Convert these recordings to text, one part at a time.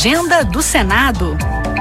agenda do Senado.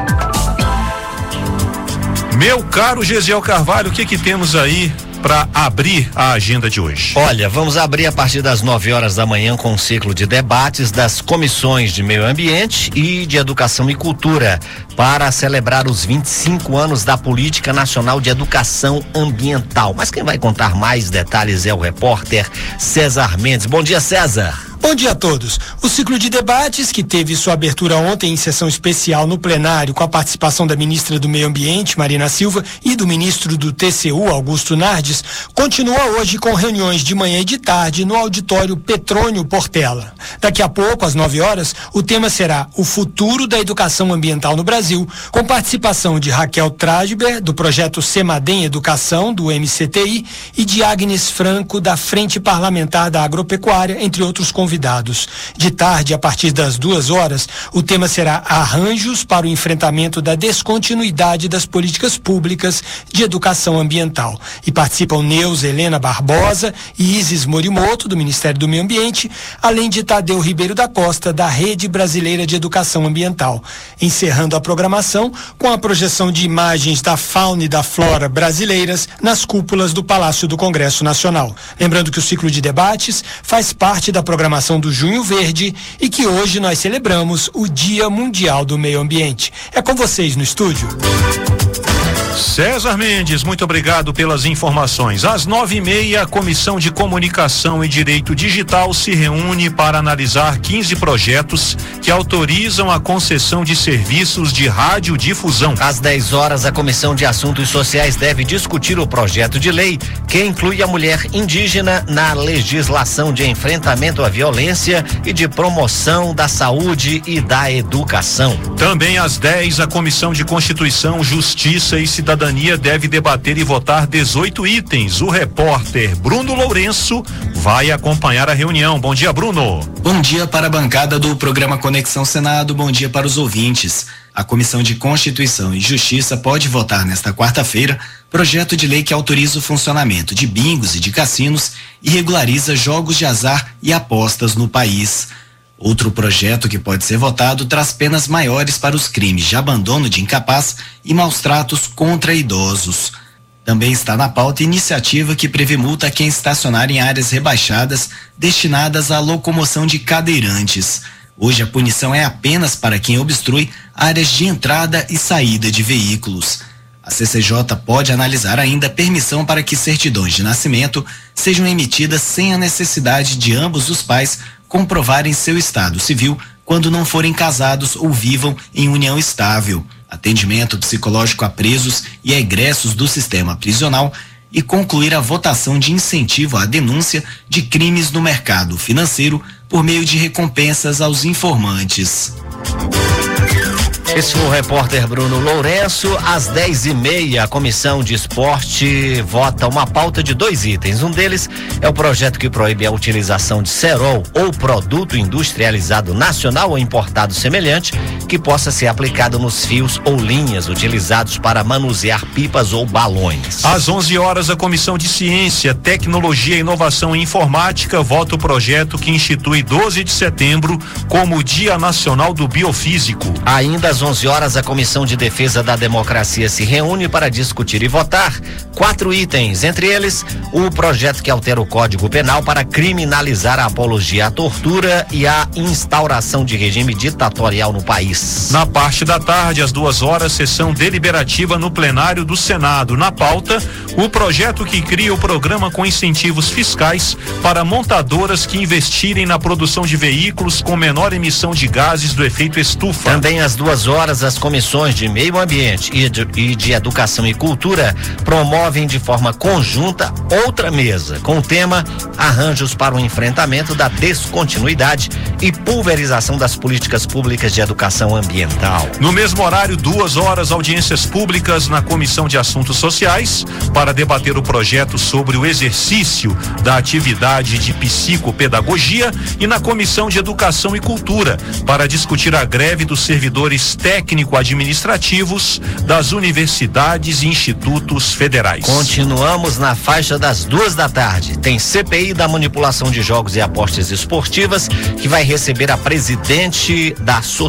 Meu caro Gesiel Carvalho, o que temos aí para abrir a agenda de hoje? Olha, vamos abrir a partir das 9 horas da manhã com um ciclo de debates das comissões de Meio Ambiente e de Educação e Cultura para celebrar os 25 anos da Política Nacional de Educação Ambiental. Mas quem vai contar mais detalhes é o repórter César Mendes. Bom dia, César. Bom dia a todos. O ciclo de debates, que teve sua abertura ontem em sessão especial no plenário, com a participação da ministra do Meio Ambiente, Marina Silva, e do ministro do TCU, Augusto Nardes, continua hoje com reuniões de manhã e de tarde no auditório Petrônio Portela. Daqui a pouco, às 9 horas, o tema será o futuro da educação ambiental no Brasil, com participação de Raquel Trajber, do projeto Semadem Educação, do MCTI, e de Agnes Franco, da Frente Parlamentar da Agropecuária, entre outros convidados. De tarde, a partir das 2 horas, o tema será arranjos para o enfrentamento da descontinuidade das políticas públicas de educação ambiental. E participam Neuza Helena Barbosa e Isis Morimoto, do Ministério do Meio Ambiente, além de Tadeu Ribeiro da Costa, da Rede Brasileira de Educação Ambiental. Encerrando a programação com a projeção de imagens da fauna e da flora brasileiras nas cúpulas do Palácio do Congresso Nacional. Lembrando que o ciclo de debates faz parte da programação do Junho Verde e que hoje nós celebramos o Dia Mundial do Meio Ambiente. É com vocês no estúdio. César Mendes, muito obrigado pelas informações. Às 9h30, a Comissão de Comunicação e Direito Digital se reúne para analisar 15 projetos que autorizam a concessão de serviços de radiodifusão. Às 10 horas, a Comissão de Assuntos Sociais deve discutir o projeto de lei que inclui a mulher indígena na legislação de enfrentamento à violência e de promoção da saúde e da educação. Também às 10, a Comissão de Constituição, Justiça e Cidadania deve debater e votar 18 itens. O repórter Bruno Lourenço vai acompanhar a reunião. Bom dia, Bruno. Bom dia para a bancada do programa Conexão Senado, bom dia para os ouvintes. A Comissão de Constituição e Justiça pode votar nesta quarta-feira projeto de lei que autoriza o funcionamento de bingos e de cassinos e regulariza jogos de azar e apostas no país. Outro projeto que pode ser votado traz penas maiores para os crimes de abandono de incapaz e maus tratos contra idosos. Também está na pauta iniciativa que prevê multa a quem estacionar em áreas rebaixadas destinadas à locomoção de cadeirantes. Hoje a punição é apenas para quem obstrui áreas de entrada e saída de veículos. A CCJ pode analisar ainda permissão para que certidões de nascimento sejam emitidas sem a necessidade de ambos os pais comprovarem seu estado civil quando não forem casados ou vivam em união estável, atendimento psicológico a presos e a egressos do sistema prisional e concluir a votação de incentivo à denúncia de crimes no mercado financeiro por meio de recompensas aos informantes. Esse foi o repórter Bruno Lourenço. Às 10h30, a Comissão de Esporte vota uma pauta de 2 itens. Um deles é o projeto que proíbe a utilização de cerol ou produto industrializado nacional ou importado semelhante que possa ser aplicado nos fios ou linhas utilizados para manusear pipas ou balões. Às 11 horas, a Comissão de Ciência, Tecnologia, Inovação e Informática vota o projeto que institui 12 de setembro como Dia Nacional do Biofísico. Ainda às 11 horas, a Comissão de Defesa da Democracia se reúne para discutir e votar 4 itens, entre eles o projeto que altera o Código Penal para criminalizar a apologia à tortura e a instauração de regime ditatorial no país. Na parte da tarde, às 2 horas, sessão deliberativa no plenário do Senado. Na pauta, o projeto que cria o programa com incentivos fiscais para montadoras que investirem na produção de veículos com menor emissão de gases do efeito estufa. Também às 2 horas, as comissões de Meio Ambiente e de Educação e Cultura promovem de forma conjunta outra mesa com o tema Arranjos para o Enfrentamento da Descontinuidade e Pulverização das Políticas Públicas de Educação Ambiental. No mesmo horário, 2 horas, audiências públicas na Comissão de Assuntos Sociais para debater o projeto sobre o exercício da atividade de psicopedagogia e na Comissão de Educação e Cultura para discutir a greve dos servidores técnico-administrativos das universidades e institutos federais. Continuamos na faixa das 2 da tarde. Tem CPI da manipulação de jogos e apostas esportivas que vai receber a presidente da Sociedade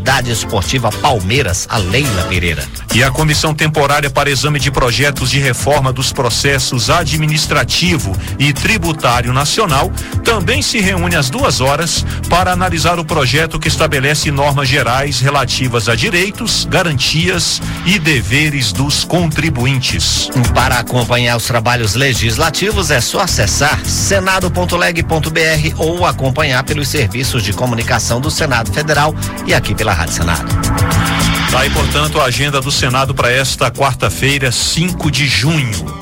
Sociedade Esportiva Palmeiras, a Leila Pereira. E a comissão temporária para exame de projetos de reforma dos processos administrativo e tributário nacional também se reúne às 2 horas para analisar o projeto que estabelece normas gerais relativas a direitos, garantias e deveres dos contribuintes. Para acompanhar os trabalhos legislativos é só acessar senado.leg.br ou acompanhar pelos serviços de comunicação do Senado Federal e aqui pela Rádio Senado. Tá aí, portanto, a agenda do Senado para esta quarta-feira, 5 de junho.